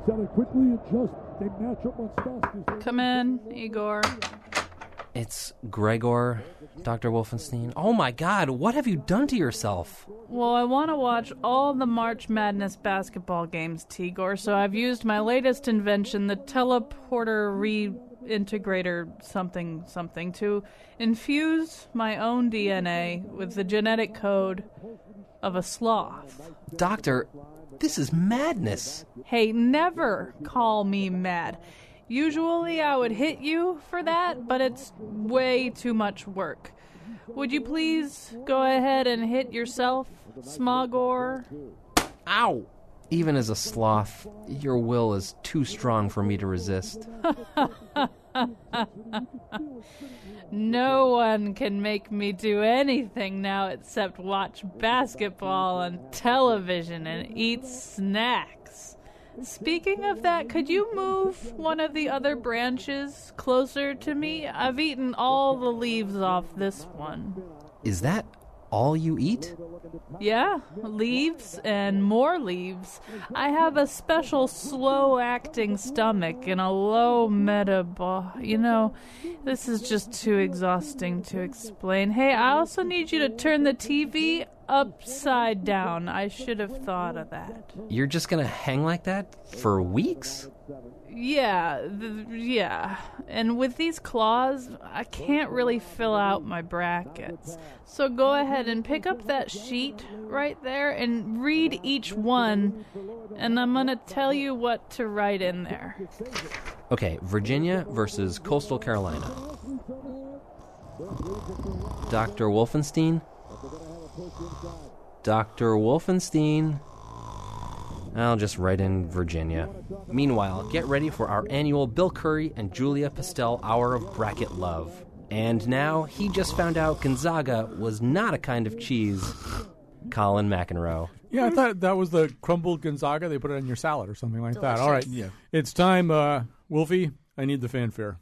Gotta quickly adjust. They match up on Starsky. Come in, Igor. It's Gregor, Dr. Wolfenstein. Oh my God, what have you done to yourself? Well, I want to watch all the March Madness basketball games, Tigor, so I've used my latest invention, the teleporter reintegrator something, to infuse my own DNA with the genetic code of a sloth. Doctor, this is madness. Hey, never call me mad. Usually I would hit you for that, but it's way too much work. Would you please go ahead and hit yourself, Smogor? Ow! Even as a sloth, your will is too strong for me to resist. No one can make me do anything now except watch basketball on television and eat snacks. Speaking of that, could you move one of the other branches closer to me? I've eaten all the leaves off this one. Is that all you eat? Yeah, leaves and more leaves. I have a special slow-acting stomach and a low this is just too exhausting to explain. Hey, I also need you to turn the TV upside down. I should have thought of that. You're just gonna hang like that for weeks? Yeah. And with these claws, I can't really fill out my brackets. So go ahead and pick up that sheet right there and read each one, and I'm going to tell you what to write in there. Okay, Virginia versus Coastal Carolina. Dr. Wolfenstein? Dr. Wolfenstein? I'll just write in Virginia. Meanwhile, get ready for our annual Bill Curry and Julia Pastel Hour of Bracket Love. And now, he just found out Gonzaga was not a kind of cheese. Colin McEnroe. Yeah, I thought that was the crumbled Gonzaga. They put it on your salad or something like Delicious. that. All right. Yeah. It's time, Wolfie, I need the fanfare.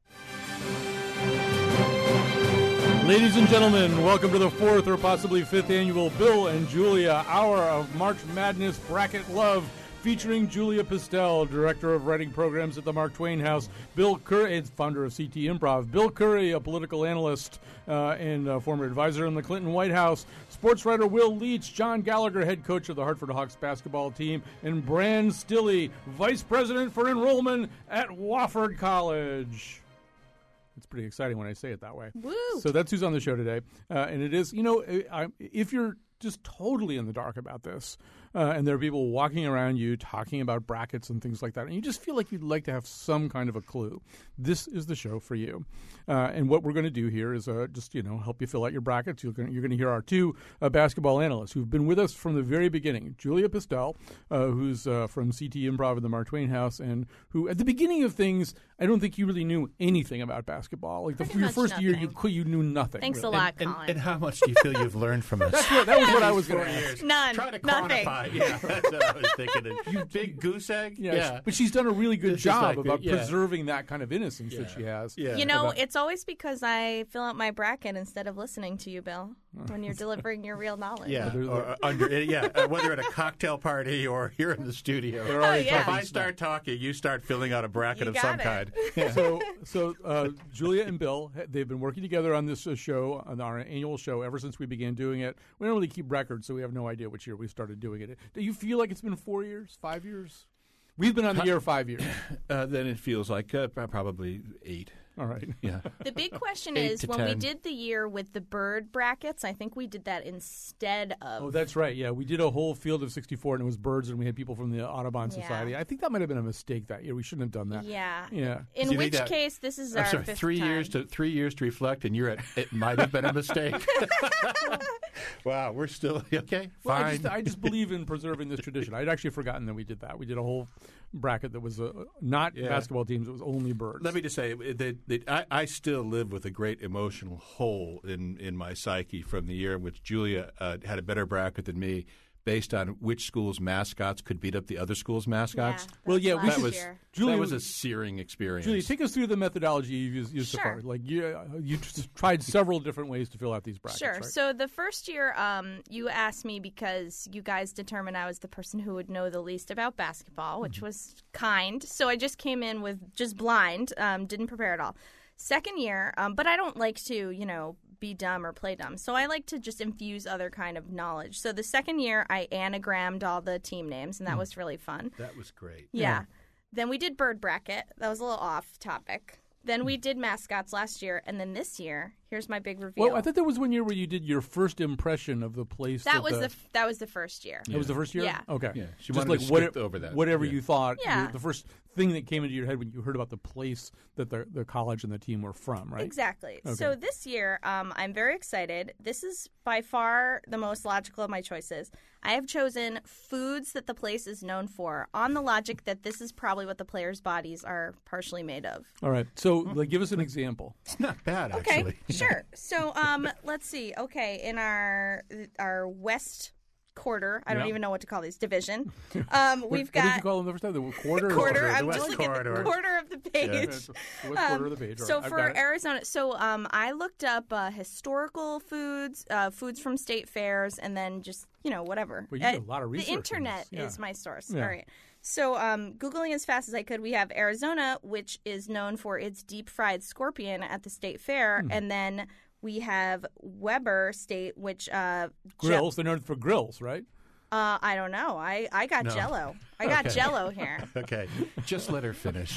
Ladies and gentlemen, welcome to the 4th or possibly 5th annual Bill and Julia Hour of March Madness Bracket Love, featuring Julia Pastel, Director of Writing Programs at the Mark Twain House, Bill Curry, founder of CT Improv, Bill Curry, a political analyst and former advisor in the Clinton White House, sports writer Will Leach, John Gallagher, head coach of the Hartford Hawks basketball team, and Bran Stilley, vice president for enrollment at Wofford College. It's pretty exciting when I say it that way. Woo! So that's who's on the show today. And it is, if you're just totally in the dark about this, and there are people walking around you talking about brackets and things like that, and you just feel like you'd like to have some kind of a clue, this is the show for you. And what we're going to do here is just help you fill out your brackets. You're going to hear our two basketball analysts who've been with us from the very beginning. Julia Pastel, who's from CT Improv at the Mark Twain House, and who at the beginning of things, I don't think you really knew anything about basketball. Like your first year, you knew nothing. Thanks really. a lot, Colin. And how much do you feel you've learned from us? That was what I was going to ask. None. Try to Nothing. quantify. Yeah, that's what I was thinking. You big goose egg? Yeah. But she's done a really good This is job like about the- yeah. preserving that kind of innocence that she has. Yeah. It's always because I fill out my bracket instead of listening to you, Bill, when you're delivering your real knowledge. Yeah, or whether at a cocktail party or here in the studio. yeah. If I start talking, you start filling out a bracket You of got some it. kind. So Julia and Bill, they've been working together on this show, on our annual show, ever since we began doing it. We don't really keep records, so we have no idea which year we started doing it. Do you feel like it's been 4 years, 5 years? We've been on the air 5 years. Then it feels like probably 8. All right. Yeah. The big question 8 is, to when we 10. did the year with the bird brackets, I think we did that instead of... Oh, that's right. Yeah, we did a whole field of 64, and it was birds, and we had people from the Audubon Yeah. Society. I think that might have been a mistake that year. We shouldn't have done that. Yeah. Yeah. In Do you which think that- case, this is I'm our sorry, fifth 3 time. years to 3 years to reflect, and you're at it might have been a mistake. Wow, we're still okay. Well, Fine. I just believe in preserving this tradition. I'd actually forgotten that we did that. We did a whole bracket that was not basketball teams. It was only birds. Let me just say that I still live with a great emotional hole in my psyche from the year in which Julia had a better bracket than me, based on which school's mascots could beat up the other school's mascots. Well, yeah, last that was year. Julia, that was a searing experience. Julia, take us through the methodology you've used so Sure. far. Like you tried several different ways to fill out these brackets. Sure. Right? So the first year, you asked me because you guys determined I was the person who would know the least about basketball, which was kind. So I just came in with just blind, didn't prepare at all. Second year, but I don't like to, be dumb or play dumb. So I like to just infuse other kind of knowledge. So the second year, I anagrammed all the team names, and that was really fun. That was great. Yeah. Then we did bird bracket. That was a little off topic. Then we did mascots last year, and then this year, here's my big reveal. Well, I thought there was one year where you did your first impression of the place. that was that was the first year. That was the first year? Yeah. Okay. Yeah, she Just wanted like to skip over that. whatever Yeah. you thought, Yeah. the first thing that came into your head when you heard about the place that the college and the team were from, right? Exactly. Okay. So this year, I'm very excited. This is by far the most logical of my choices. I have chosen foods that the place is known for on the logic that this is probably what the players' bodies are partially made of. All right. So give us an example. It's not bad, Okay, actually. sure. So let's see. Okay, in our west quarter, I don't Yeah. even know what to call these, division, we've What did got you call them the first time? The quarter? quarter. The I'm west just looking at corridor. the quarter of the page. Yeah, it's the west quarter of the page. All So right, I've for got it. Arizona, I looked up historical foods, foods from state fairs, and then just whatever. Well, you did a lot of research The on internet this. Yeah. is my source. Yeah. All right. So Googling as fast as I could, we have Arizona, which is known for its deep fried scorpion at the state fair, and then we have Weber State, which Grills. They're known for grills, right? I don't know. I got No. Jello. I got Okay. Jello here. Okay, just let her finish.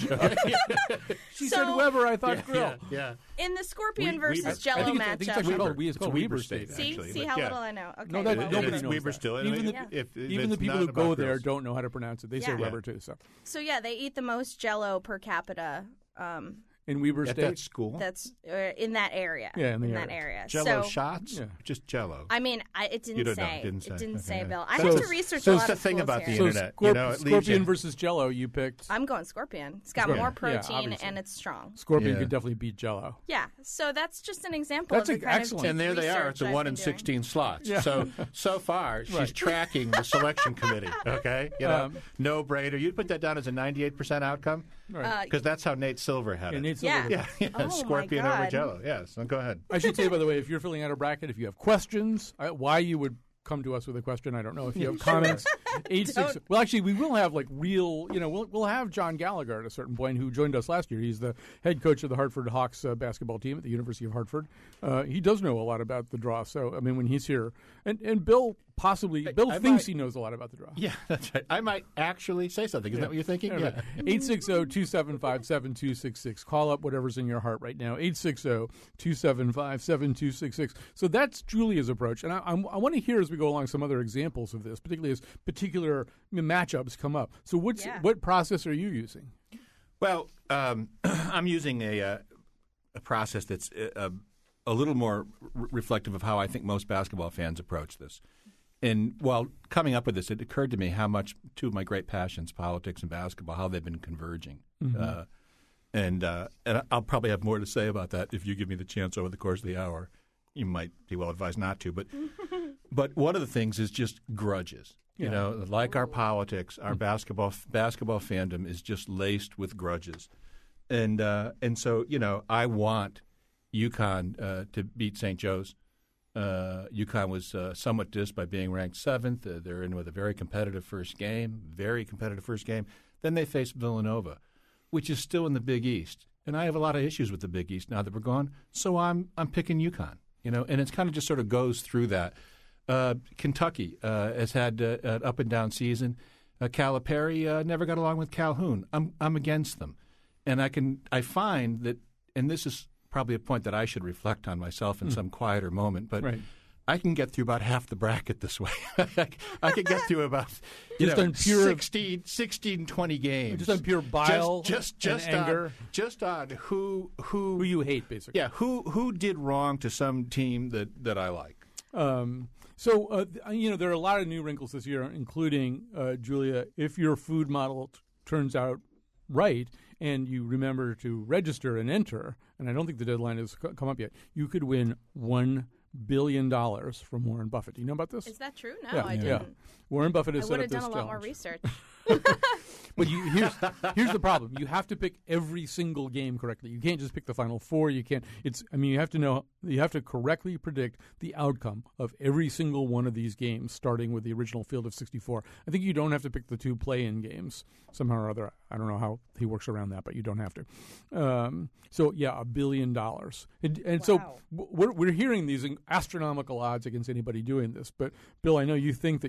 She So- said Weber. I thought grill. Yeah. In the scorpion We- versus I Jello I think it's matchup. actually called, Weber. it's called It's Weber Weber State. State. See, actually, see but how yeah. little I know. Okay. No, that- well, nobody It's knows Weber that. still. Even the, Yeah. if even the it's people not who go about there grills. don't know how to pronounce it. They say Yeah. Weber too. So So yeah, they eat the most Jello per capita. in Weber At State, that school. That's in that area. Yeah, in the that area. area. Jello so, shots? Yeah. Just Jello. I mean, it You didn't don't know. say. Didn't say. It didn't Okay, say, yeah. Bill. I So- have to research so a it's lot the of thing schools about the here. so internet. It leaves Scorpion you- versus Jello. You picked I'm going Scorpion. It's got Scorpion. more Yeah, protein obviously. and it's strong. Scorpion Yeah. could definitely beat Jello. Yeah, so that's just an example That's of the kind excellent. of And there they are at research the I've 1 been in doing. 16 slots. Yeah. So far, she's Right. tracking the selection committee. Okay, no brainer. You'd put that down as a 98% outcome Right. because that's how Nate Silver had Yeah, it. Nate Silver Yeah. Yeah, Oh, my Scorpion over God. Jello. Yes, so go ahead. I should say, by the way, if you're filling out a bracket, if you have questions, why you would come to us with a question, I don't know. If you have comments, 86. Well, actually, we will have real. We'll have John Gallagher at a certain point, who joined us last year. He's the head coach of the Hartford Hawks basketball team at the University of Hartford. He does know a lot about the draw. So, I mean, when he's here, and Bill Bill I thinks might- he knows a lot about the draw. Yeah, that's right. I might actually say something. Isn't that what you're thinking? Yeah. 860-275-7266. Call up whatever's in your heart right now. 860-275-7266. So that's Julia's approach. And I want to hear as we go along some other examples of this, particularly as particular matchups come up. So what process are you using? Well, I'm using a process that's a little more reflective of how I think most basketball fans approach this. And while coming up with this, it occurred to me how much two of my great passions, politics and basketball, how they've been converging. Mm-hmm. And I'll probably have more to say about that if you give me the chance over the course of the hour. You might be well advised not to, but one of the things is just grudges. Yeah. You know, like our politics, our basketball fandom is just laced with grudges, and so I want UConn to beat St. Joe's. UConn was somewhat dissed by being ranked 7th. They're in with a very competitive first game. Then they face Villanova, which is still in the Big East, and I have a lot of issues with the Big East now that we're gone. So I'm picking UConn. And it's kind of just sort of goes through that. Kentucky has had an up and down season. Calipari never got along with Calhoun. I'm against them, and I find that, and this is probably a point that I should reflect on myself in some quieter moment, but Right. I can get through about half the bracket this way. I can get through about Just on pure 16, 20 games. Just on pure bile just and anger? Just on who Who you hate, basically. yeah, who did wrong to some team that I like. So there are a lot of new wrinkles this year, including, Julia, if your food model turns out right and you remember to register and enter, and I don't think the deadline has come up yet, you could win $1 billion from Warren Buffett. Do you know about this? Is that true? No, Yeah. I didn't. Yeah. Warren Buffett I has set would up have this done a lot more challenge. research. But here's the problem. You have to pick every single game correctly. You can't just pick the final four. You can't. You have to correctly predict the outcome of every single one of these games, starting with the original field of 64. I think you don't have to pick the 2 play-in games somehow or other. I don't know how he works around that, but you don't have to. So yeah, $1 billion. And so we're hearing these astronomical odds against anybody doing this. But Bill, I know you think that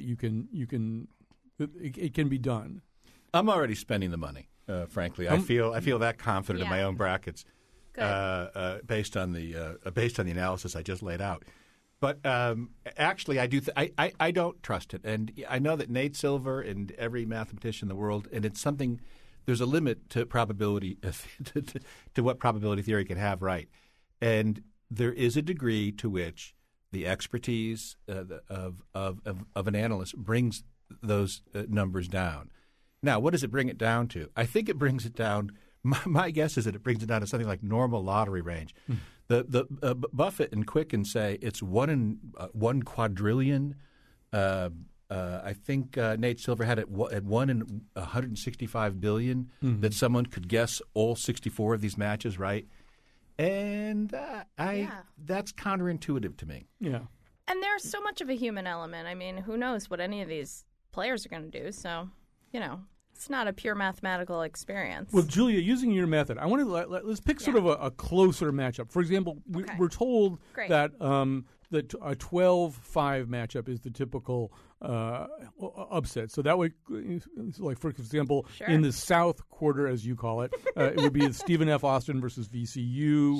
it can be done. I'm already spending the money. Frankly, I feel that confident in my own brackets, based on the analysis I just laid out. But actually, I do. I don't trust it, and I know that Nate Silver and every mathematician in the world, and it's something. There's a limit to probability to what probability theory can have right, and there is a degree to which the expertise of an analyst brings those numbers down. Now, what does it bring it down to? I think it brings it down. My guess is that it brings it down to something like normal lottery range. The Buffett and Quicken say it's 1 in 1 quadrillion. I think Nate Silver had it at 1 in 165 billion that someone could guess all 64 of these matches right, and that's counterintuitive to me. Yeah, And there's so much of a human element. I mean, who knows what any of these players are going to do? So, it's not a pure mathematical experience. Well, Julia, using your method, I want to let's pick sort of a closer matchup. For example, we're told that that a 12-5 matchup is the typical upset. So that would, like for example, in the South Quarter, as you call it, it would be Stephen F. Austin versus VCU,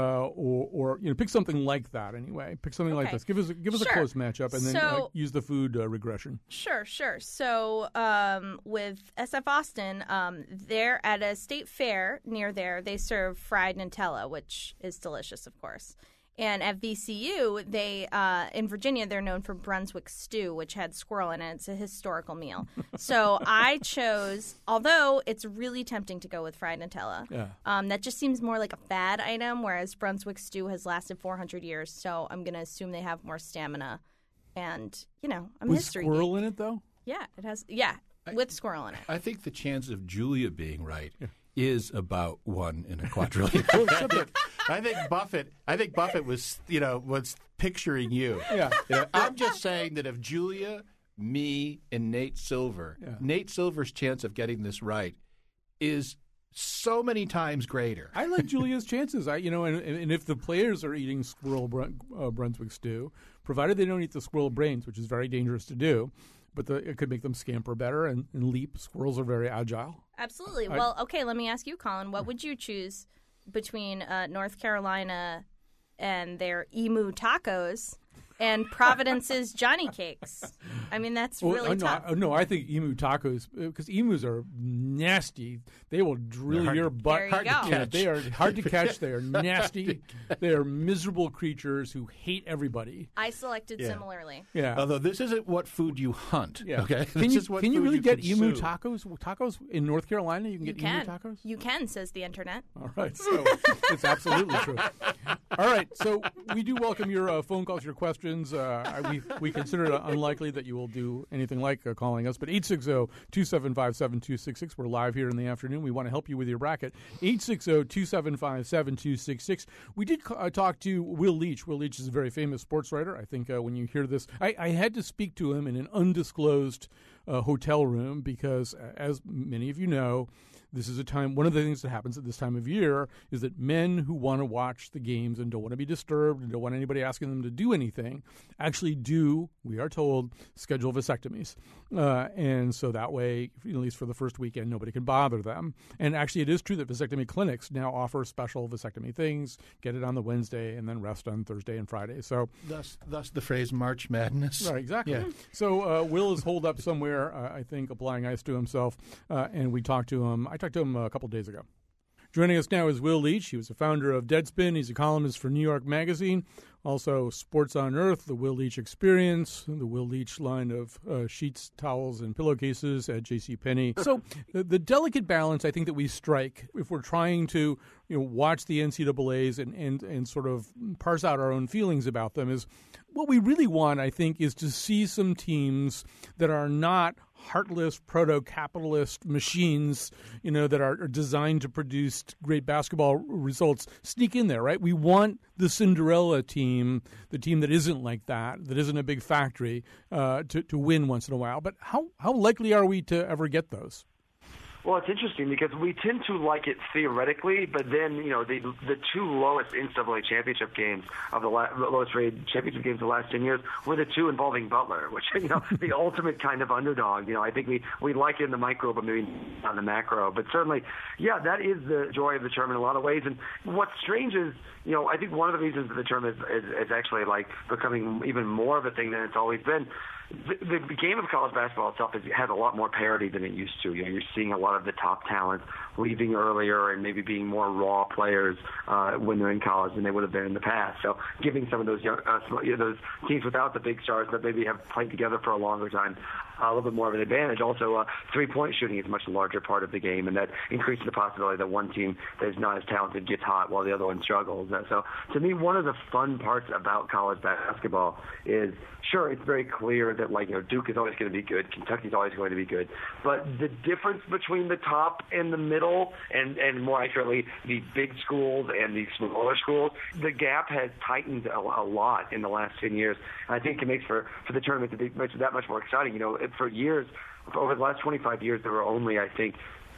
or pick something like that. Anyway, pick something like this. Give us a close matchup, and then use the food regression. Sure. So with SF Austin, they're at a state fair near there. They serve fried Nutella, which is delicious, of course. And at VCU, they in Virginia, they're known for Brunswick stew, which had squirrel in it. It's a historical meal. So I chose, although it's really tempting to go with fried Nutella, that just seems more like a fad item, whereas Brunswick stew has lasted 400 years. So I'm going to assume they have more stamina. And, I'm a history geek. With squirrel in it, though? Yeah, it has. Yeah, with squirrel in it. I think the chance of Julia being right is about 1 in a quadrillion. I think Buffett was picturing you. Yeah. I'm just saying that if Julia, me, and Nate Silver, Nate Silver's chance of getting this right is so many times greater. I like Julia's chances. And if the players are eating squirrel Brunswick stew, provided they don't eat the squirrel brains, which is very dangerous to do, but it could make them scamper better and leap. Squirrels are very agile. Absolutely. Well, okay, let me ask you, Colin. What would you choose between North Carolina and their emu tacos and Providence's Johnny Cakes? I mean, that's really tough. No, I think emu tacos, because emus are nasty. They will drill your butt. There you go. Yeah, they are hard to catch. They are nasty. They are miserable creatures who hate everybody. I selected similarly. Yeah. Although this isn't what food you hunt. Yeah. Okay. Can you really get emu consume. tacos? Tacos in North Carolina, you can get emu tacos? You can, says the internet. All right. So it's absolutely true. All right. So we do welcome your phone calls, your questions. We consider it unlikely that you will do anything like calling us, but 860-275-7266. We're live here in the afternoon. We want to help you with your bracket. 860-275-7266. We did talk to Will Leach. Will Leach is a very famous sports writer. I think when you hear this, I had to speak to him in an undisclosed hotel room because, as many of you know, this is a time, one of the things that happens at this time of year is that men who want to watch the games and don't want to be disturbed and don't want anybody asking them to do anything actually do, we are told, schedule vasectomies. And so that way, at least for the first weekend, nobody can bother them. And actually, it is true that vasectomy clinics now offer special vasectomy things, get it on the Wednesday and then rest on Thursday and Friday. So Thus the phrase March Madness. Right, exactly. Yeah. So Will is holed up somewhere, I think, applying ice to himself, and we talked to him. I talked to him a couple days ago. Joining us now is Will Leach. He was the founder of Deadspin. He's a columnist for New York Magazine. Also, Sports on Earth, the Will Leach Experience, the Will Leach line of sheets, towels, and pillowcases at JCPenney. So the delicate balance I think that we strike if we're trying to watch the NCAAs and sort of parse out our own feelings about them is what we really want, I think, is to see some teams that are not heartless proto-capitalist machines, that are designed to produce great basketball results sneak in there, right? We want the Cinderella team, the team that isn't like that isn't a big factory, to win once in a while. But how likely are we to ever get those? Well, it's interesting because we tend to like it theoretically, but then the two lowest NCAA championship games of the lowest rated championship games of the last 10 years were the two involving Butler, which the ultimate kind of underdog. I think we like it in the micro, but maybe not in the macro. But certainly, yeah, that is the joy of the tournament in a lot of ways. And what's strange is, I think one of the reasons that the tournament is actually like becoming even more of a thing than it's always been. The game of college basketball itself has a lot more parity than it used to. You're seeing a lot of the top talent leaving earlier and maybe being more raw players when they're in college than they would have been in the past. So giving some of those those teams without the big stars that maybe have played together for a longer time a little bit more of an advantage. Also, three-point shooting is a much larger part of the game, and that increases the possibility that one team that is not as talented gets hot while the other one struggles. So to me, one of the fun parts about college basketball is, sure, it's very clear that Duke is always going to be good, Kentucky's always going to be good, but the difference between the top and the middle, and more accurately, the big schools and the smaller schools, the gap has tightened a lot in the last 10 years. And I think it makes for the tournament to be that much more exciting. For years, over the last 25 years, there were only, I think,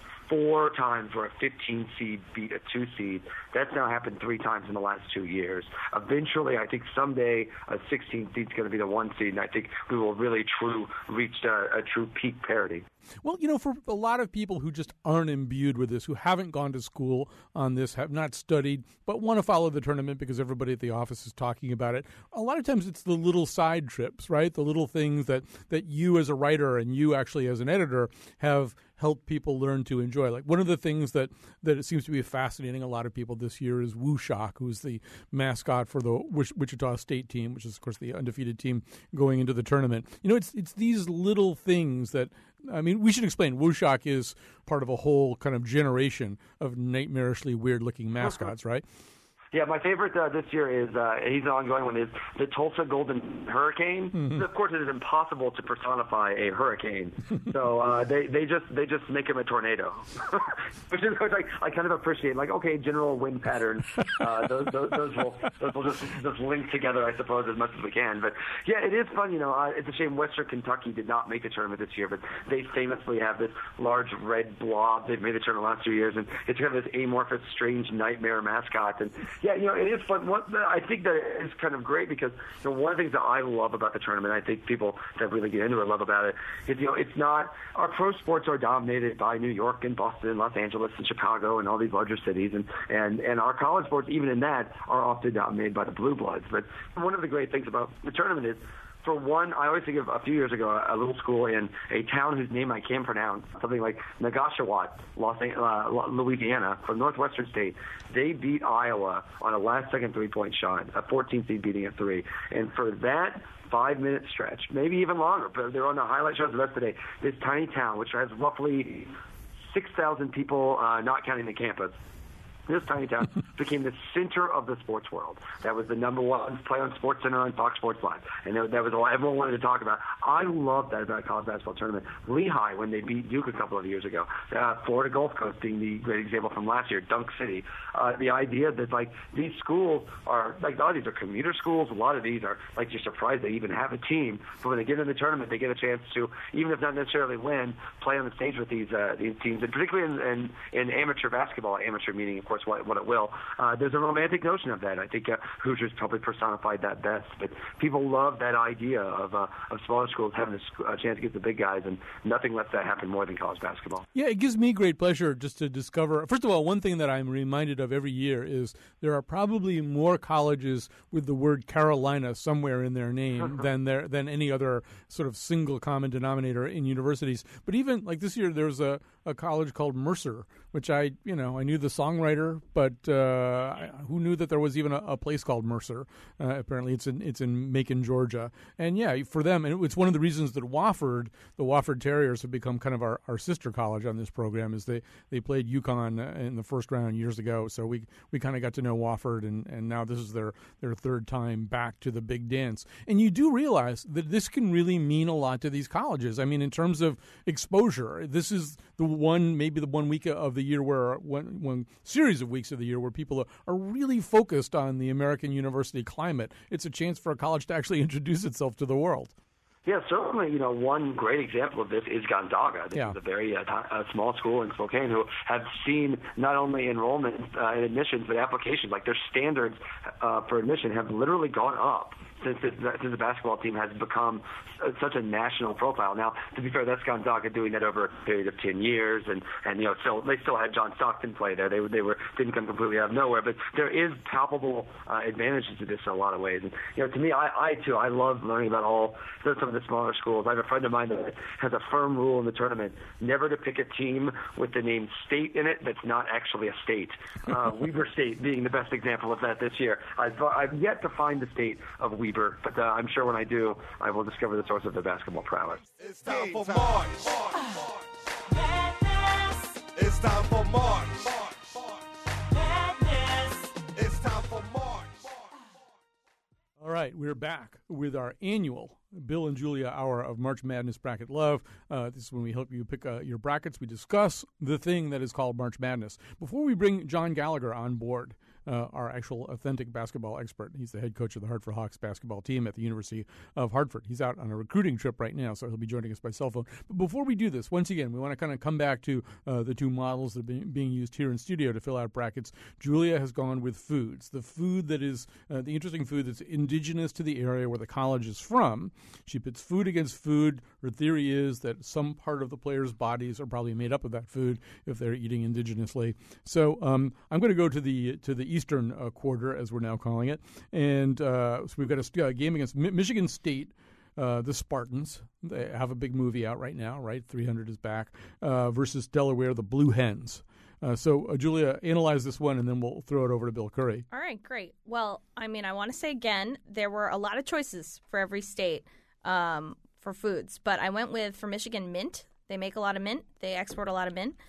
4 times where a 15 seed beat a 2 seed. That's now happened 3 times in the last 2 years. Eventually, I think someday a 16 seed is going to be the 1 seed, and I think we will really reach a true peak parity. Well, for a lot of people who just aren't imbued with this, who haven't gone to school on this, have not studied, but want to follow the tournament because everybody at the office is talking about it, a lot of times it's the little side trips, right? The little things that you as a writer and you actually as an editor have helped people learn to enjoy. Like one of the things that it seems to be fascinating a lot of people this year is Woo Shock, who's the mascot for the Wichita State team, which is, of course, the undefeated team going into the tournament. It's these little things that, we should explain. Woo Shock is part of a whole kind of generation of nightmarishly weird-looking mascots, right? Yeah, my favorite this year is he's an ongoing one, is the Tulsa Golden Hurricane. Mm-hmm. Of course, it is impossible to personify a hurricane, so they just make him a tornado, which I kind of appreciate. General wind patterns, those will just link together, I suppose, as much as we can. But yeah, it is fun. It's a shame Western Kentucky did not make the tournament this year, but they famously have this large red blob. They've made the tournament the last 2 years, and it's kind of this amorphous, strange nightmare mascot. And yeah, it is fun. I think that it's kind of great because one of the things that I love about the tournament, I think people that really get into it love about it, is it's not, our pro sports are dominated by New York and Boston, Los Angeles and Chicago and all these larger cities, and our college sports, even in that, are often dominated by the blue bloods. But one of the great things about the tournament is, for one, I always think of a few years ago, a little school in a town whose name I can't pronounce, something like Nagashawat, Louisiana, from Northwestern State. They beat Iowa on a last-second three-point shot, a 14 seed beating a 3. And for that 5-minute stretch, maybe even longer, but they're on the highlight shows the rest of the day, this tiny town, which has roughly 6,000 people, not counting the campus, this tiny town became the center of the sports world. That was the number one play on SportsCenter and Fox Sports Live. And that was all everyone wanted to talk about. I love that about college basketball tournament. Lehigh, when they beat Duke a couple of years ago. Florida Gulf Coast being the great example from last year. Dunk City. The idea that, these schools are, a lot of these are commuter schools. A lot of these are, you're surprised they even have a team. But when they get in the tournament, they get a chance to, even if not necessarily win, play on the stage with these teams. And particularly in amateur basketball, amateur meaning, of course, what it will. There's a romantic notion of that. I think Hoosiers probably personified that best. But people love that idea of smaller schools having a chance to get the big guys, and nothing lets that happen more than college basketball. Yeah, it gives me great pleasure just to discover. First of all, one thing that I'm reminded of every year is there are probably more colleges with the word Carolina somewhere in their name than any other sort of single common denominator in universities. But even this year, there's a college called Mercer, which I knew the songwriter later, but who knew that there was even a place called Mercer? Apparently, it's in Macon, Georgia, and yeah, for them, and it's one of the reasons that the Wofford Terriers have become kind of our sister college on this program. Is they played UConn in the first round years ago, so we kind of got to know Wofford, and now this is their third time back to the big dance. And you do realize that this can really mean a lot to these colleges. I mean, in terms of exposure, this is maybe the 1 week of the year where one series of weeks of the year where people are really focused on the American university climate. It's a chance for a college to actually introduce itself to the world. Yeah, certainly, one great example of this is Gonzaga. This is a very small school in Spokane who have seen not only enrollment and admissions, but applications. Like their standards for admission have literally gone up since the basketball team has become such a national profile. Now, to be fair, that's Gonzaga doing that over a period of 10 years, and they still had John Stockton play there. They didn't come completely out of nowhere, but there is palpable advantages to this in a lot of ways. And to me, I love learning about some of the smaller schools. I have a friend of mine that has a firm rule in the tournament never to pick a team with the name State in it that's not actually a state. Weber State being the best example of that this year. I've yet to find the state of Weber, but I'm sure when I do, I will discover the source of their basketball prowess. It's time for March. Madness. It's time for March. Madness. It's time for March. All right, we're back with our annual Bill and Julia Hour of March Madness Bracket Love. This is when we help you pick your brackets. We discuss the thing that is called March Madness. Before we bring John Gallagher on board, our actual authentic basketball expert. He's the head coach of the Hartford Hawks basketball team at the University of Hartford. He's out on a recruiting trip right now, so he'll be joining us by cell phone. But before we do this, once again, we want to kind of come back to the two models that are being used here in studio to fill out brackets. Julia has gone with foods. The food that is the interesting food that's indigenous to the area where the college is from. She pits food against food. Her theory is that some part of the players' bodies are probably made up of that food if they're eating indigenously. So I'm going to go to the Eastern quarter, as we're now calling it, and so we've got a game against Michigan State, the Spartans. They have a big movie out right now, right? 300 is back, versus Delaware, the Blue Hens. So, Julia, analyze this one, and then we'll throw it over to Bill Curry. All right, great. Well, I want to say again, there were a lot of choices for every state for foods, but I went with, for Michigan, mint. They make a lot of mint. They export a lot of mint.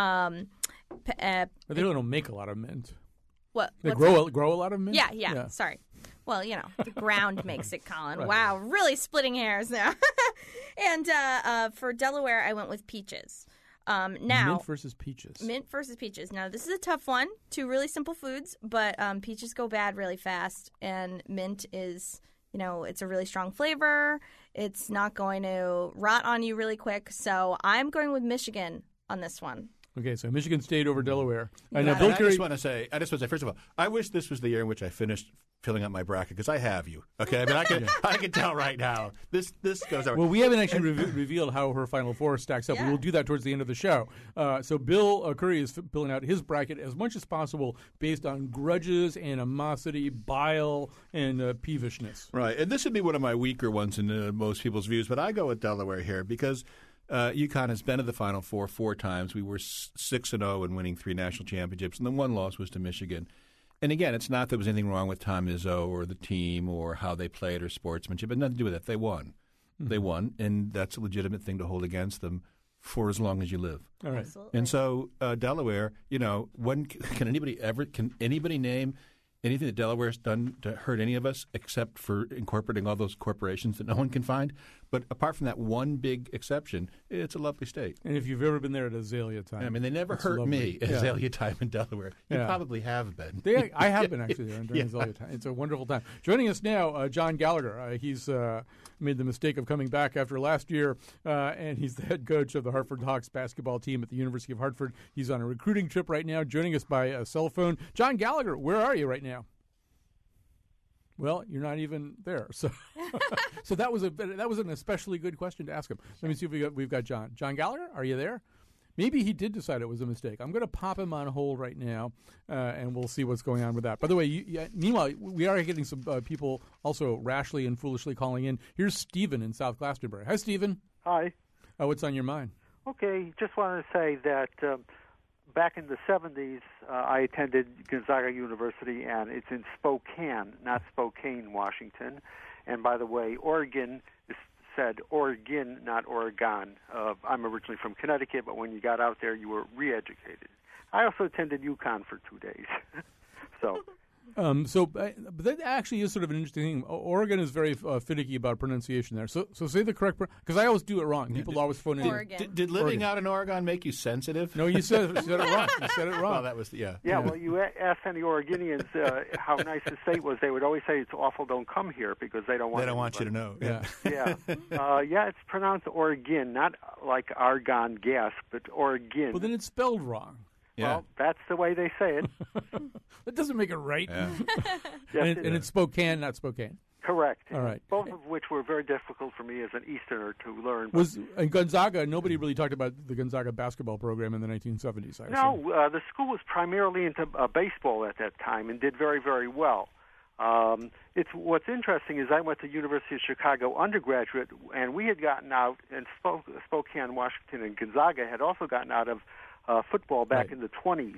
But they don't make a lot of mint. What? They grow a lot of mint? Yeah. Sorry. Well, the ground makes it, Colin. Right. Wow, really splitting hairs now. And for Delaware, I went with peaches. Now, mint versus peaches. Mint versus peaches. Now, this is a tough one. Two really simple foods, but peaches go bad really fast, and mint is, it's a really strong flavor. It's not going to rot on you really quick. So I'm going with Michigan on this one. Okay, so Michigan State over Delaware. Now, Bill Curry, I just want to say, first of all, I wish this was the year in which I finished filling out my bracket, because I have you. Okay, I can tell right now. This goes over. Well, we haven't actually revealed how her Final Four stacks up. Yeah. We'll do that towards the end of the show. So Bill Curry is filling out his bracket as much as possible based on grudges, animosity, bile, and peevishness. Right, and this would be one of my weaker ones in most people's views, but I go with Delaware here because UConn has been to the Final Four 4 times. We were 6-0 and winning 3 national championships, and the one loss was to Michigan. And again, it's not that there was anything wrong with Tom Izzo or the team or how they played or sportsmanship. It had nothing to do with that. They won. Mm-hmm. They won, and that's a legitimate thing to hold against them for as long as you live. All right. Absolutely. And so Delaware, can anybody name anything that Delaware's done to hurt any of us except for incorporating all those corporations that no one can find? But apart from that one big exception, it's a lovely state. And if you've ever been there at Azalea Time. They never hurt lovely. Me at Azalea Time in Delaware. You probably have been. I have been actually there during Azalea Time. It's a wonderful time. Joining us now, John Gallagher. He's made the mistake of coming back after last year, and he's the head coach of the Hartford Hawks basketball team at the University of Hartford. He's on a recruiting trip right now, joining us by cell phone. John Gallagher, where are you right now? Well, you're not even there, so that was an especially good question to ask him. Let me see if we've got John. John Gallagher, are you there? Maybe he did decide it was a mistake. I'm going to pop him on hold right now, and we'll see what's going on with that. By the way, meanwhile, we are getting some people also rashly and foolishly calling in. Here's Stephen in South Glastonbury. Hi, Stephen. Hi. What's on your mind? Okay, just wanted to say that back in the 70s, I attended Gonzaga University, and it's in Spokane, not Spokane, Washington. And by the way, Oregon is said Oregon, not Oregon. I'm originally from Connecticut, but when you got out there, you were re-educated. I also attended UConn for 2 days. But that actually is sort of an interesting thing. Oregon is very finicky about pronunciation there. So say the correct because I always do it wrong. People always phone in. Oregon. Did living out in Oregon make you sensitive? No, you said it wrong. You said it wrong. Well, that was Yeah, well, you ask any Oregonians how nice the state was, they would always say it's awful. Don't come here because they don't want. They don't want you to know. Yeah. Yeah, it's pronounced Oregon, not like argon gas, but Oregon. Well, then it's spelled wrong. Yeah. Well, that's the way they say it. That doesn't make it right. Yeah. Yes, and it's Spokane, not Spokane. Correct. All right. Both of which were very difficult for me as an Easterner to learn. Was in Gonzaga? Nobody really talked about the Gonzaga basketball program in the 1970s. I assume. No, the school was primarily into baseball at that time and did very, very well. It's what's interesting is I went to University of Chicago undergraduate, and we had gotten out, and Spokane, Washington, and Gonzaga had also gotten out of football back in the 20s.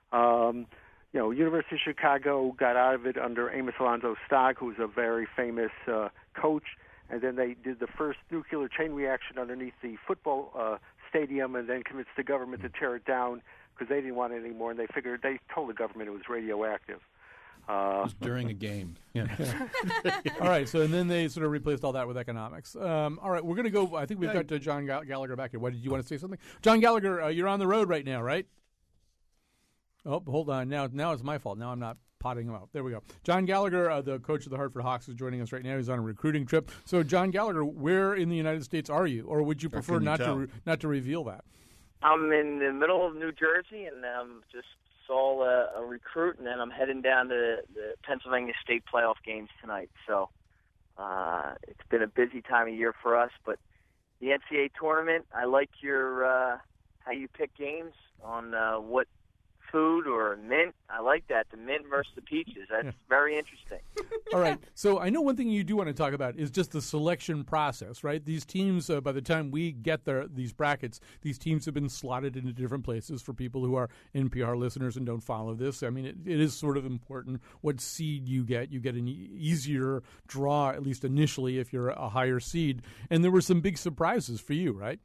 University of Chicago got out of it under Amos Alonzo Stogg, who was a very famous coach, and then they did the first nuclear chain reaction underneath the football stadium, and then convinced the government to tear it down because they didn't want it anymore, and they told the government it was radioactive. It was during a game. Yeah. All right, so and then they sort of replaced all that with economics. All right, we're going to go. I think we've got John Gallagher back here. What did you want to say something? John Gallagher, you're on the road right now, right? Oh, hold on. Now it's my fault. Now I'm not potting him out. There we go. John Gallagher, the coach of the Hartford Hawks, is joining us right now. He's on a recruiting trip. So, John Gallagher, where in the United States are you, or would you prefer not to reveal that? I'm in the middle of New Jersey, and just saw a recruit, and then I'm heading down to the Pennsylvania State playoff games tonight. So it's been a busy time of year for us, but the NCAA tournament, I like your how you pick games on what food or mint. I like that, the mint versus the peaches. That's very interesting. All right. So I know one thing you do want to talk about is just the selection process, right? These teams, by the time we get these brackets, these teams have been slotted into different places. For people who are NPR listeners and don't follow this, I mean, it is sort of important what seed you get. You get an easier draw, at least initially, if you're a higher seed. And there were some big surprises for you, right?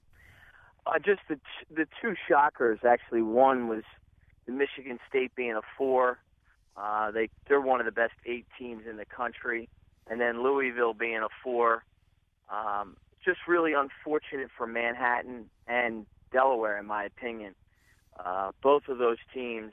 Just the two shockers, actually. One was the Michigan State being a 4. They're one of the best 8 teams in the country. And then Louisville being a 4. Just really unfortunate for Manhattan and Delaware, in my opinion. Both of those teams,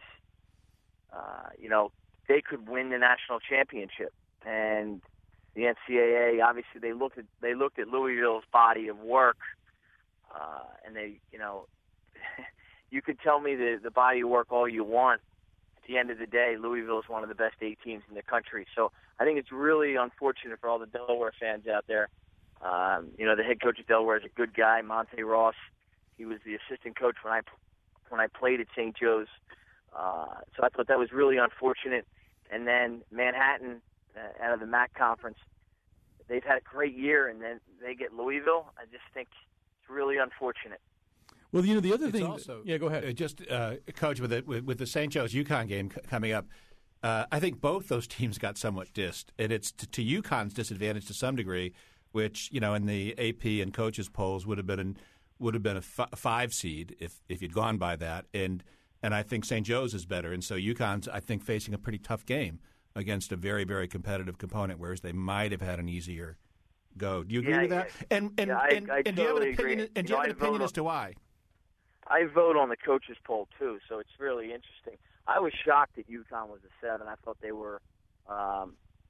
they could win the national championship. And the NCAA, obviously, they looked at Louisville's body of work, and they, you could tell me the body of work all you want. At the end of the day, Louisville is one of the best 8 teams in the country. So I think it's really unfortunate for all the Delaware fans out there. The head coach of Delaware is a good guy, Monte Ross. He was the assistant coach when I played at St. Joe's. So I thought that was really unfortunate. And then Manhattan, out of the MAC conference, they've had a great year, and then they get Louisville. I just think it's really unfortunate. Well, the other thing. Also, go ahead. Coach, with the St. Joe's UConn game coming up, I think both those teams got somewhat dissed, and it's to UConn's disadvantage to some degree, which in the AP and coaches polls would have been a 5 seed if you'd gone by that, and I think St. Joe's is better, and so UConn's I think facing a pretty tough game against a very, very competitive component, whereas they might have had an easier go. Do you agree with that? I And totally do you have an agree. opinion? And do you have an opinion as to why? I vote on the coaches poll too, so it's really interesting. I was shocked that UConn was a 7. I thought they were, a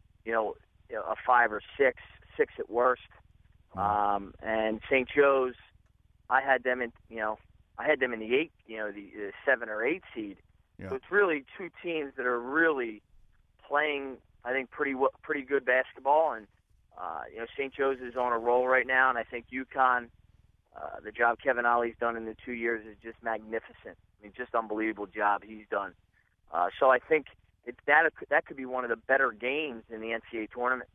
5 or 6 at worst. And St. Joe's, I had them in the 8, the 7 or 8 seed. Yeah. So it's really 2 teams that are really playing, I think, pretty good basketball. And St. Joe's is on a roll right now, and I think UConn. The job Kevin Ollie's done in the 2 years is just magnificent. I mean, just unbelievable job he's done. So I think that could be one of the better games in the NCAA tournament.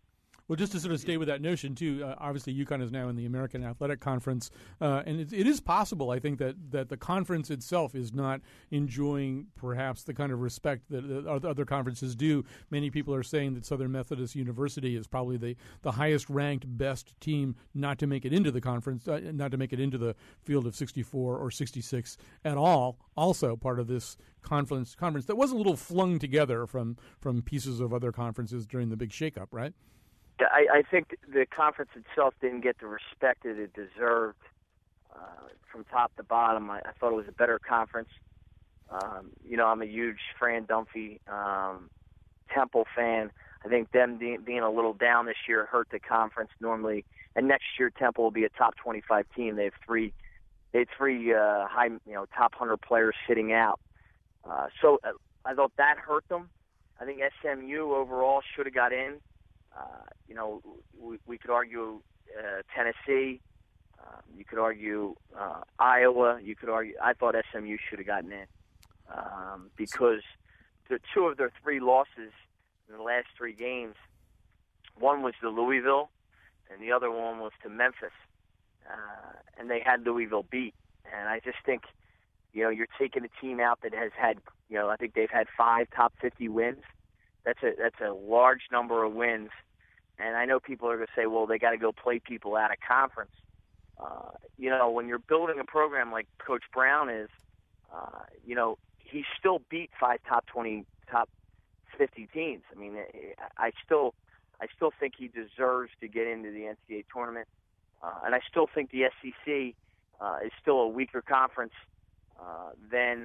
Well, just to sort of stay with that notion, too, obviously UConn is now in the American Athletic Conference, and it is possible, I think, that the conference itself is not enjoying perhaps the kind of respect that other conferences do. Many people are saying that Southern Methodist University is probably the highest-ranked, best team not to make it into the conference, not to make it into the field of 64 or 66 at all, also part of this conference that was a little flung together from pieces of other conferences during the big shakeup, right? I think the conference itself didn't get the respect that it deserved from top to bottom. I thought it was a better conference. I'm a huge Fran Dunphy Temple fan. I think them being a little down this year hurt the conference normally. And next year, Temple will be a top 25 team. They have three high, top 100 players sitting out. So I thought that hurt them. I think SMU overall should have got in. We could argue Tennessee. You could argue Iowa. You could argue. I thought SMU should have gotten in because the two of their three losses in the last three games, one was to Louisville, and the other one was to Memphis, and they had Louisville beat. And I just think, you're taking a team out that has had, I think they've had 5 top 50 wins. That's a large number of wins. And I know people are going to say, well, they got to go play people out of conference. When you're building a program like Coach Brown is, he still beat 5 top 50 teams. I mean, I still think he deserves to get into the NCAA tournament. And I still think the SEC is still a weaker conference than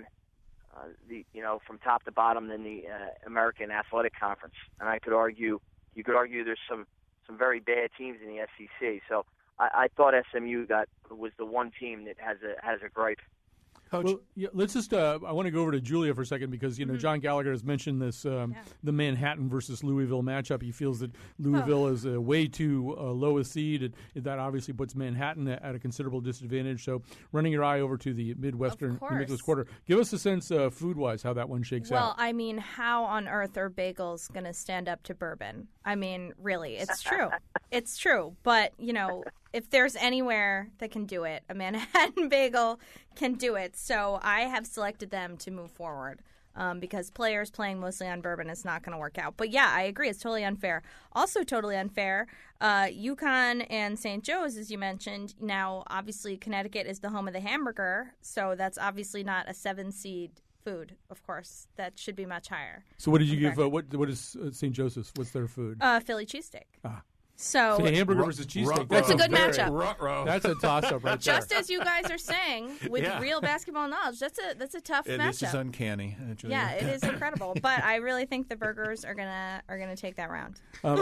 from top to bottom than the American Athletic Conference. And you could argue there's some very bad teams in the SEC. So I thought SMU was the one team that has a gripe. Coach. Well, let's just. I want to go over to Julia for a second because John Gallagher has mentioned this the Manhattan versus Louisville matchup. He feels that Louisville is way too low a seed. That obviously puts Manhattan at a considerable disadvantage. So, running your eye over to the Midwestern Midwest quarter, give us a sense food wise how that one shakes out. Well, I mean, how on earth are bagels going to stand up to bourbon? I mean, really, it's true. It's true, but if there's anywhere that can do it, a Manhattan bagel can do it. So I have selected them to move forward because players playing mostly on bourbon is not going to work out. But, yeah, I agree. It's totally unfair. Also totally unfair, UConn and St. Joe's, as you mentioned. Now, obviously, Connecticut is the home of the hamburger, so that's obviously not a 7-seed food, of course. That should be much higher. So what did you give? What is St. Joseph's? What's their food? Philly cheesesteak. So hamburger versus cheesesteak. That's a good matchup. That's a toss-up right there. Just as you guys are saying, with real basketball knowledge, that's a tough matchup. This is uncanny. Yeah, it is incredible. But I really think the burgers are gonna take that round.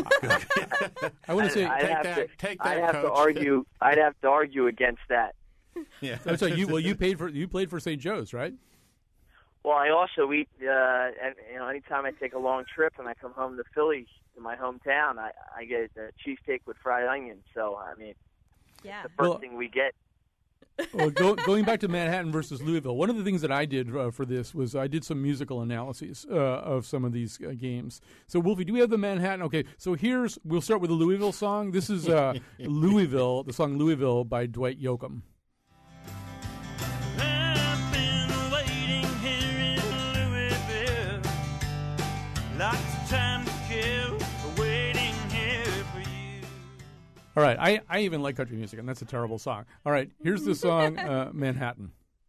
I want to say, take that. I'd have to argue against that. Yeah. So you played for St. Joe's, right? Well, I also eat. Anytime I take a long trip and I come home to Philly, in my hometown, I get a cheesesteak with fried onions. So I mean, the first thing we get. Well, going back to Manhattan versus Louisville, one of the things that I did for this was I did some musical analyses of some of these games. So, Wolfie, do we have the Manhattan? Okay, so we'll start with the Louisville song. This is Louisville, the song Louisville by Dwight Yoakam. I've been waiting here in Louisville, lots of time to kill, waiting here for you. All right, I even like country music, and that's a terrible song. All right, here's the song Manhattan.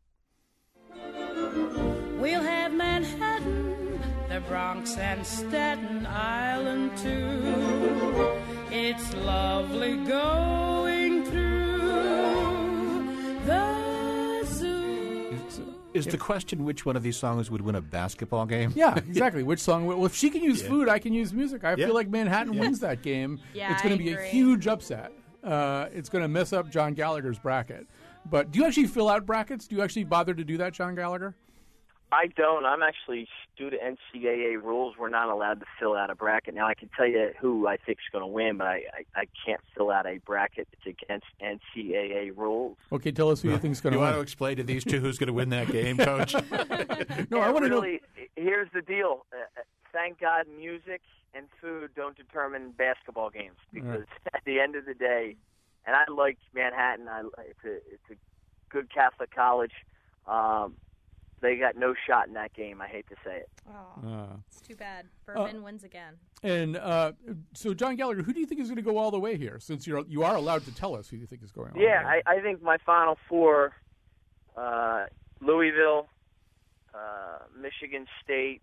We'll have Manhattan, the Bronx, and Staten Island, too. It's lovely going through the zoo. Is the question which one of these songs would win a basketball game? Yeah, exactly. Which song? Well, if she can use food, I can use music. I feel like Manhattan wins that game. Yeah, it's going to be a huge upset. It's going to mess up John Gallagher's bracket. But do you actually fill out brackets? Do you actually bother to do that, John Gallagher? I don't. I'm actually, due to NCAA rules, we're not allowed to fill out a bracket. Now, I can tell you who I think is going to win, but I can't fill out a bracket. It's against NCAA rules. Okay, tell us who you think is going to win. You want to explain to these two who's going to win that game, Coach? No, I want to know. Here's the deal. Thank God music and food don't determine basketball games because at the end of the day, and I like Manhattan. It's a good Catholic college. They got no shot in that game. I hate to say it. Oh, it's too bad. Bourbon wins again. And so, John Gallagher, who do you think is going to go all the way here? Since you are allowed to tell us who you think is going all the way. I think my Final Four: Louisville, Michigan State,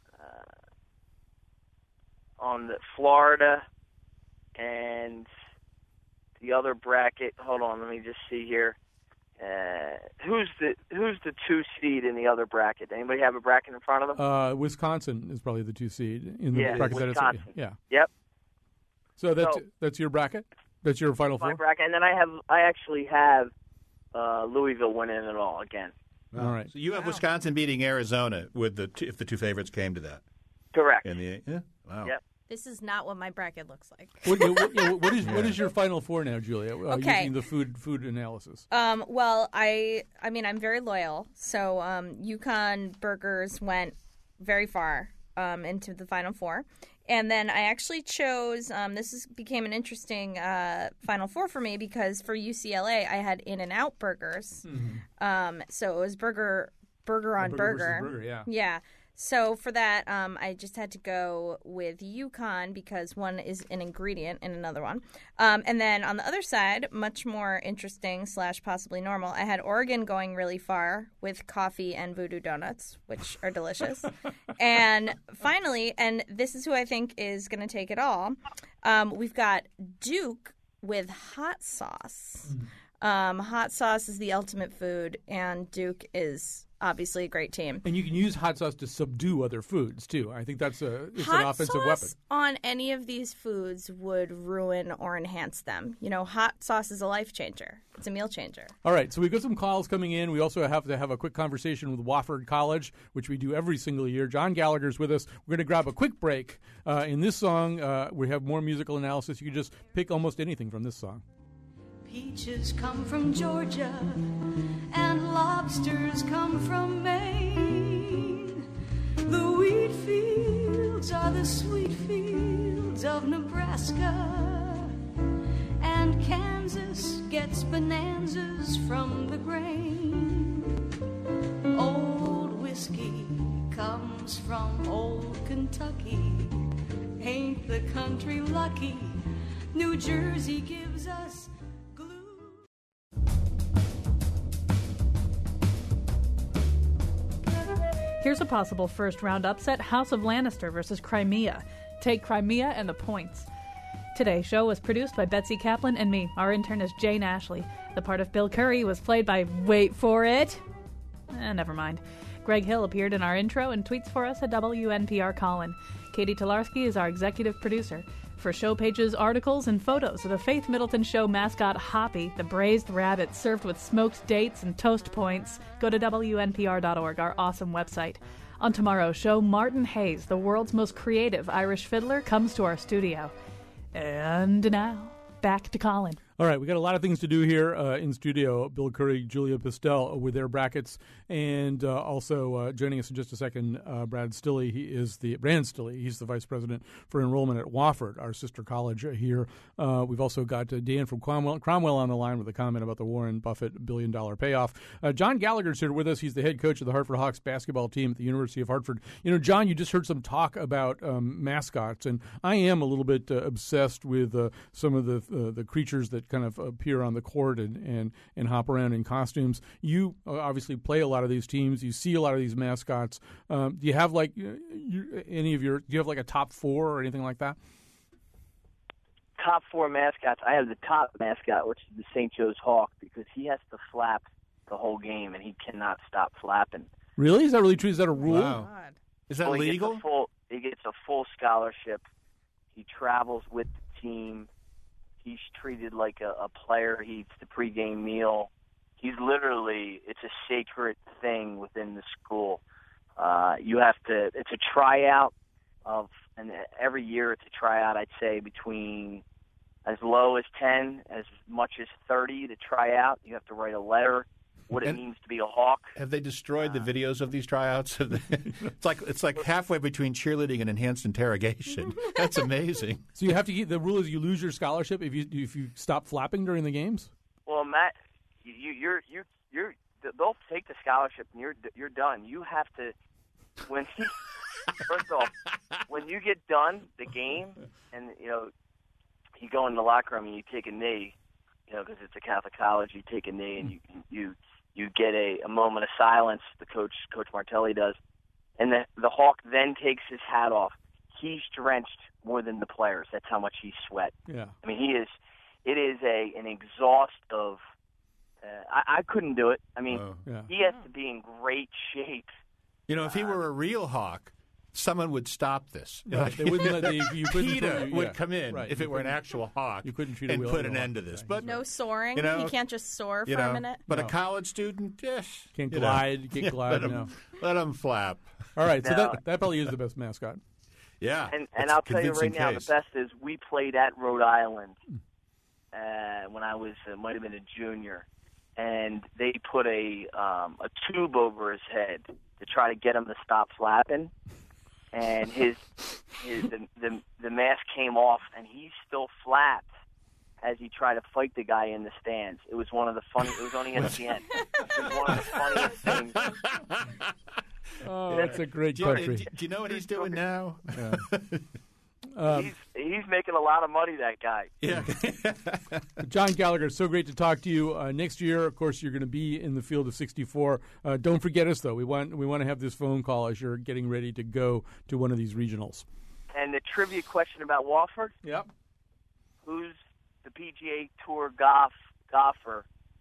on the Florida, and the other bracket. Hold on, let me just see here. Who's the 2 seed in the other bracket? Anybody have a bracket in front of them? Wisconsin is probably the 2 seed in the bracket. Wisconsin. Yeah. Yep. So that's your bracket. That's your Final Four. My bracket, and then I actually have Louisville winning it all again. All right. So you have Wisconsin beating Arizona with if the 2 favorites came to that. Correct. Wow. Yep. This is not what my bracket looks like. What is your Final Four now, Julia? Okay. Using the food analysis. Well, I mean, I'm very loyal. So UConn Burgers went very far into the Final Four. And then I actually chose, became an interesting Final Four for me because for UCLA, I had In-N-Out Burgers. Mm-hmm. So it was burger on burger. Burger, Yeah. So for that, I just had to go with UConn because one is an ingredient in another one. And then on the other side, much more interesting / possibly normal, I had Oregon going really far with coffee and voodoo donuts, which are delicious. And finally, and this is who I think is going to take it all, we've got Duke with hot sauce. Hot sauce is the ultimate food, and Duke is obviously a great team. And you can use hot sauce to subdue other foods, too. I think it's an offensive weapon. Hot sauce on any of these foods would ruin or enhance them. You know, hot sauce is a life changer. It's a meal changer. All right, so we've got some calls coming in. We also have to have a quick conversation with Wofford College, which we do every single year. John Gallagher's with us. We're going to grab a quick break. In this song, we have more musical analysis. You can just pick almost anything from this song. Peaches come from Georgia, and lobsters come from Maine. The wheat fields are the sweet fields of Nebraska, and Kansas gets bonanzas from the grain. Old whiskey comes from old Kentucky. Ain't the country lucky? New Jersey gives us Here's a possible first-round upset, House of Lannister versus Crimea. Take Crimea and the points. Today's show was produced by Betsy Kaplan and me. Our intern is Jane Ashley. The part of Bill Curry was played by, wait for it, never mind. Greg Hill appeared in our intro and tweets for us at WNPR Colin. Katie Tolarski is our executive producer. For show pages, articles, and photos of the Faith Middleton Show mascot Hoppy, the braised rabbit served with smoked dates and toast points, go to WNPR.org, our awesome website. On tomorrow's show, Martin Hayes, the world's most creative Irish fiddler, comes to our studio. And now, back to Colin. All right, we got a lot of things to do here in studio. Bill Curry, Julia Pistel with their brackets, and also joining us in just a second, Brad Stilley. He's the vice president for enrollment at Wofford, our sister college here. We've also got Dan from Cromwell on the line with a comment about the Warren Buffett billion-dollar payoff. John Gallagher's here with us. He's the head coach of the Hartford Hawks basketball team at the University of Hartford. You know, John, you just heard some talk about mascots, and I am a little bit obsessed with some of the creatures that kind of appear on the court and hop around in costumes. You obviously play a lot of these teams. You see a lot of these mascots. Do you have do you have like a top 4 or anything like that? Top 4 mascots. I have the top mascot, which is the St. Joe's Hawk, because he has to flap the whole game and he cannot stop flapping. Really? Is that really true? Is that a rule? Wow. Is that legal? He gets a full scholarship. He travels with the team. He's treated like a player. He eats the pregame meal. He's literally, it's a sacred thing within the school. It's a tryout and every year it's a tryout, I'd say, between as low as 10, as much as 30 to try out. You have to write a letter what it means to be a Hawk. Have they destroyed the videos of these tryouts? It's like halfway between cheerleading and enhanced interrogation. That's amazing. So you have to keep the rule is you lose your scholarship if you stop flapping during the games. Well, Matt, they'll take the scholarship and you're done. You have to first off, when you get done the game and you go in the locker room and you take a knee, because it's a Catholic college, you take a knee and you get a moment of silence. The Coach Martelli does, and the Hawk then takes his hat off. He's drenched more than the players. That's how much he sweat. Yeah, I mean it is an exhaust of. I couldn't do it. I mean, he has to be in great shape. If he were a real Hawk, someone would stop this. Right. They wouldn't let PETA would come in if it were an actual Hawk and put an end to this. But no soaring. He can't just soar for a minute. But a college student, can't glide. Let him flap. All right, so that probably is the best mascot. Yeah, and I'll tell you right now, the best is we played at Rhode Island when I was might have been a junior, and they put a tube over his head to try to get him to stop flapping, and the mask came off, and he still flapped as he tried to fight the guy in the stands. It was one of the funny. It was on ESPN. It was one of the funniest things. Oh, that's a great country. Do you know what he's doing now? He's making a lot of money, that guy. Yeah. John Gallagher, so great to talk to you. Next year, of course, you're going to be in the field of 64. Don't forget us, though. We want to have this phone call as you're getting ready to go to one of these regionals. And the trivia question about Wofford? Yep. Who's the PGA Tour golfer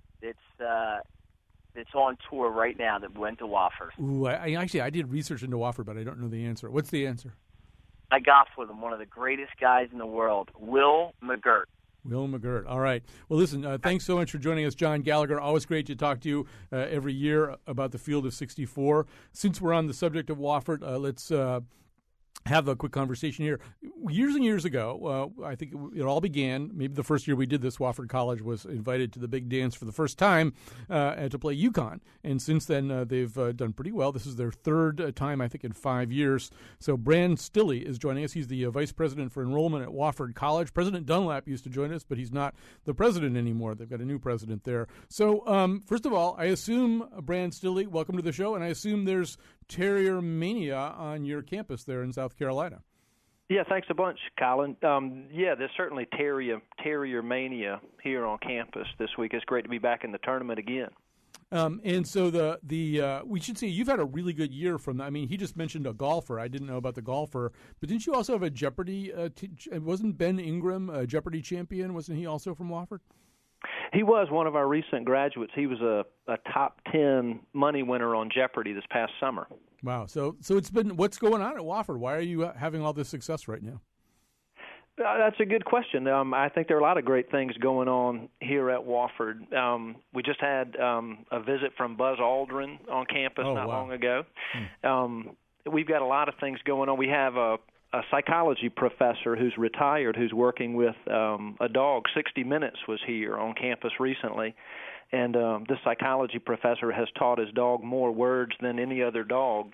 that's on tour right now that went to Wofford? Ooh, I did research into Wofford, but I don't know the answer. What's the answer? I golfed with him, one of the greatest guys in the world, Will McGirt. Will McGirt. All right. Well, listen, thanks so much for joining us, John Gallagher. Always great to talk to you every year about the field of 64. Since we're on the subject of Wofford, let's have a quick conversation here. Years and years ago, I think it all began, maybe the first year we did this, Wofford College was invited to the big dance for the first time to play UConn. And since then, they've done pretty well. This is their third time, I think, in 5 years. So Brand Stilley is joining us. He's the vice president for enrollment at Wofford College. President Dunlap used to join us, but he's not the president anymore. They've got a new president there. So first of all, I assume, Brand Stilley, welcome to the show, and I assume there's Terrier Mania on your campus there in South Carolina. Yeah, thanks a bunch, Colin. There's certainly Terrier Mania here on campus this week. It's great to be back in the tournament again. And so we should say you've had a really good year from that. I mean, he just mentioned a golfer. I didn't know about the golfer, but didn't you also have a Jeopardy? Wasn't Ben Ingram a Jeopardy champion? Wasn't he also from Wofford? He was one of our recent graduates. He was a top 10 money winner on Jeopardy this past summer. Wow. So it's been, what's going on at Wofford? Why are you having all this success right now? That's a good question. I think there are a lot of great things going on here at Wofford. We just had a visit from Buzz Aldrin on campus long ago. We've got a lot of things going on. We have a psychology professor who's retired who's working with a dog. 60 Minutes was here on campus recently, and this psychology professor has taught his dog more words than any other dog.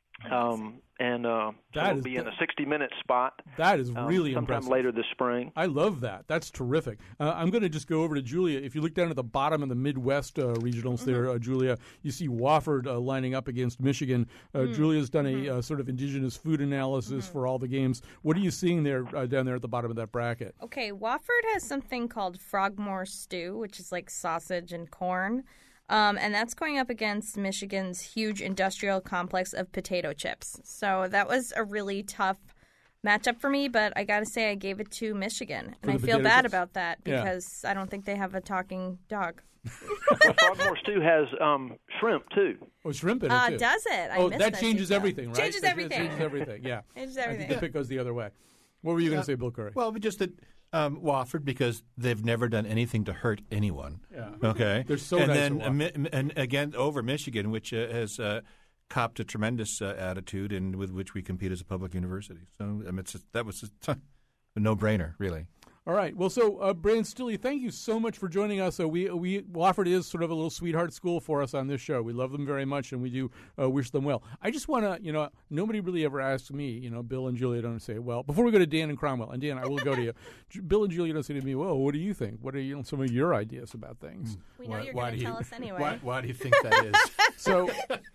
It'll be in a 60-minute spot. That is really sometime impressive. Later this spring. I love that. That's terrific. I'm going to just go over to Julia. If you look down at the bottom of the Midwest regionals there, Julia, you see Wofford lining up against Michigan. Julia's done a sort of indigenous food analysis for all the games. What are you seeing there down there at the bottom of that bracket? Okay, Wofford has something called Frogmore Stew, which is like sausage and corn. And that's going up against Michigan's huge industrial complex of potato chips. So that was a really tough matchup for me, but I got to say I gave it to Michigan. And I feel bad about that because I don't think they have a talking dog. Frogmore Stew has shrimp, too. Oh, shrimp in it, too. Does it? That changes everything, right? Changes everything. Changes everything, yeah. Changes everything. I think the pick goes the other way. What were you going to say, Bill Curry? Well, just that Wofford, because they've never done anything to hurt anyone. Yeah. Okay. They're so and nice. Then and again over Michigan, which has copped a tremendous attitude, and with which we compete as a public university. So that was a no-brainer, really. All right. Well, so Brandon Stilly, thank you so much for joining us. Wofford is sort of a little sweetheart school for us on this show. We love them very much, and we do wish them well. I just want to, nobody really ever asks me, Bill and Julia don't say, well, before we go to Dan and Cromwell, and Dan, I will go to you. Bill and Julia don't say to me, well, what do you think? What are some of your ideas about things? We know you're going to tell us anyway. Why do you think that is? So,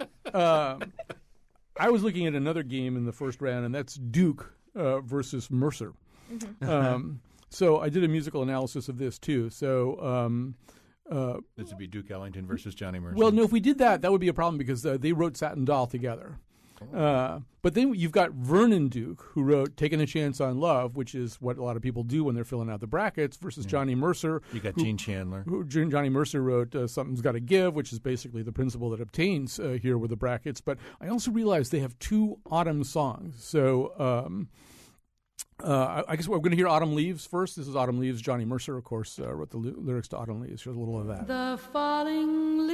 I was looking at another game in the first round, and that's Duke versus Mercer. Mm-hmm. So I did a musical analysis of this too. So this would be Duke Ellington versus Johnny Mercer. Well, no, if we did that, that would be a problem because they wrote Satin Doll together. But then you've got Vernon Duke, who wrote "Taking a Chance on Love," which is what a lot of people do when they're filling out the brackets, versus Johnny Mercer. You got Gene Chandler. Johnny Mercer wrote "Something's Got to Give," which is basically the principle that obtains here with the brackets. But I also realized they have two autumn songs. So I guess we're going to hear Autumn Leaves first. This is Autumn Leaves. Johnny Mercer, of course, wrote the lyrics to Autumn Leaves. Here's a little of that. The falling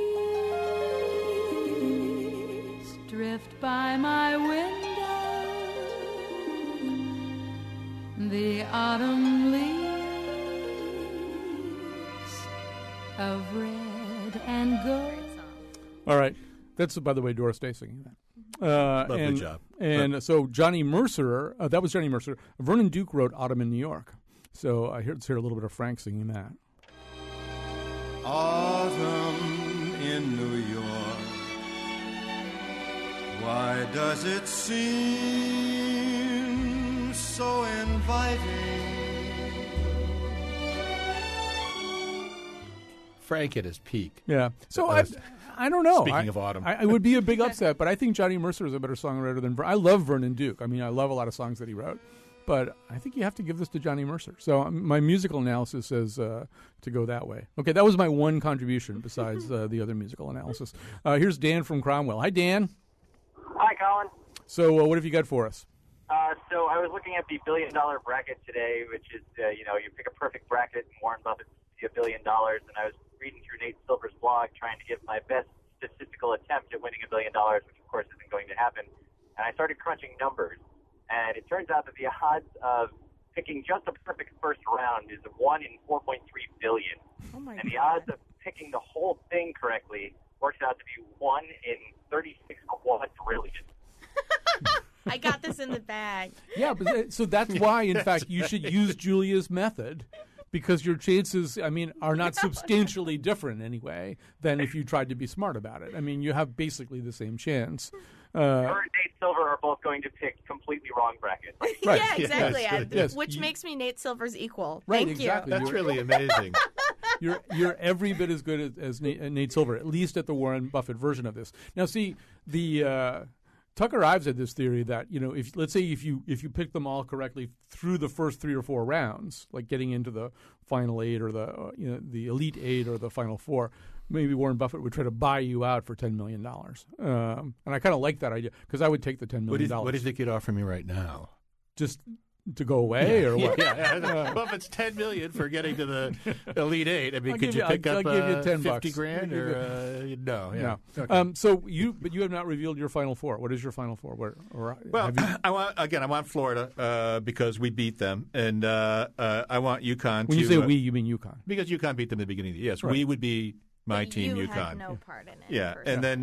leaves drift by my window. The autumn leaves of red and gold. All right. That's, by the way, Doris Day singing that. Lovely job. And so Johnny Mercer, that was Johnny Mercer. Vernon Duke wrote Autumn in New York. So let's hear a little bit of Frank singing that. Autumn in New York, why does it seem so inviting? Frank at his peak. Yeah. So I don't know. Speaking of autumn. I would be a big upset, but I think Johnny Mercer is a better songwriter than I love Vernon Duke. I mean, I love a lot of songs that he wrote. But I think you have to give this to Johnny Mercer. So my musical analysis says to go that way. Okay, that was my one contribution besides the other musical analysis. Here's Dan from Cromwell. Hi, Dan. Hi, Colin. So what have you got for us? So I was looking at the $1 billion bracket today, which is, you pick a perfect bracket and Warren Buffett will see $1 billion. And I was reading through Nate Silver's blog trying to give my best statistical attempt at winning $1 billion, which of course isn't going to happen. And I started crunching numbers. And it turns out that the odds of picking just a perfect first round is 1 in 4.3 billion. Oh my and the God. odds of picking the whole thing correctly works out to be 1 in 36 quadrillion. I got this in the bag. Yeah, but so that's why, in fact, you should use Julia's method. Because your chances, are not substantially different anyway than if you tried to be smart about it. I mean, you have basically the same chance. Her and Nate Silver are both going to pick completely wrong brackets. Right. Yeah, exactly. Yes. Which makes me Nate Silver's equal. Right, Thank exactly. you. That's really amazing. You're every bit as good as Nate Silver, at least at the Warren Buffett version of this. Now, see, the Tucker Ives had this theory that if let's say if you pick them all correctly through the first 3 or 4 rounds, like getting into the final 8 or the elite 8 or the final 4, maybe Warren Buffett would try to buy you out for $10 million. And I kind of like that idea because I would take the $10 million. What do you think you'd offer me right now? Just to go away or what? Yeah. Buffett's $10 million for getting to the Elite 8. I mean, could you pick up I'll give you $10 $50,000 or no? Yeah. No. Okay. So you have not revealed your Final Four. What is your Final Four? I want Florida because we beat them, and I want UConn. When you say we, you mean UConn? Because UConn beat them at the beginning of the year. Yes, right. We would be my But team. you UConn had no part in it. Yeah, and then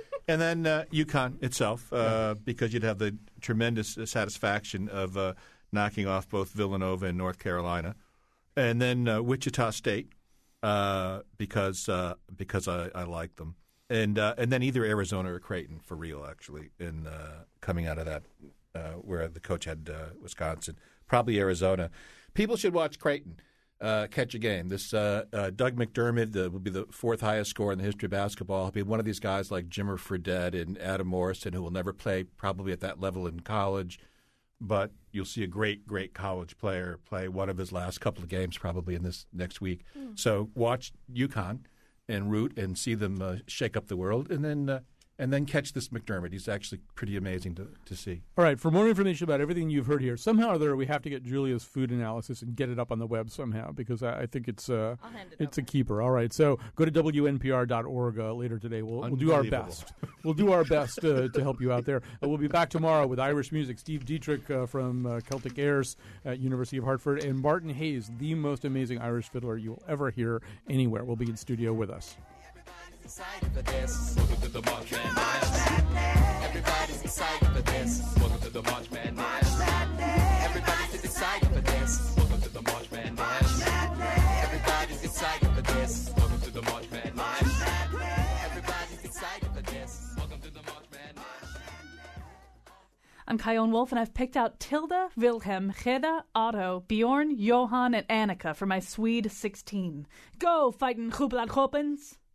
UConn itself because you'd have the tremendous satisfaction of knocking off both Villanova and North Carolina, and then Wichita State because I like them, and then either Arizona or Creighton for real actually. In coming out of that where the coach had Wisconsin, probably Arizona. People should watch Creighton. Catch a game. This Doug McDermott will be the 4th highest scorer in the history of basketball. He'll be one of these guys like Jimmer Fredette and Adam Morrison who will never play probably at that level in college, but you'll see a great, great college player play one of his last couple of games probably in this next week. So watch UConn and root and see them shake up the world, and then and then catch this McDermott. He's actually pretty amazing to see. All right, for more information about everything you've heard here, somehow or other we have to get Julia's food analysis and get it up on the web somehow, because I think it's a keeper. All right, so go to WNPR.org later today. We'll do our best. We'll do our best to help you out there. We'll be back tomorrow with Irish music. Steve Dietrich from Celtic Airs at University of Hartford, and Martin Hayes, the most amazing Irish fiddler you'll ever hear anywhere, will be in studio with us. Excited for this. Welcome to the March Madness. Everybody's excited for this. Welcome to the March Madness. Everybody's excited for this. Welcome to the March Madness. Everybody's excited for this. Welcome to the March Madness. Everybody's excited for this. Welcome to the March Madness. I'm Kyone Wolf, and I've picked out Tilda, Wilhelm, Gerda, Otto, Bjorn, Johan, and Annika for my Swede 16. Go, fightin' Hoopla Hopens!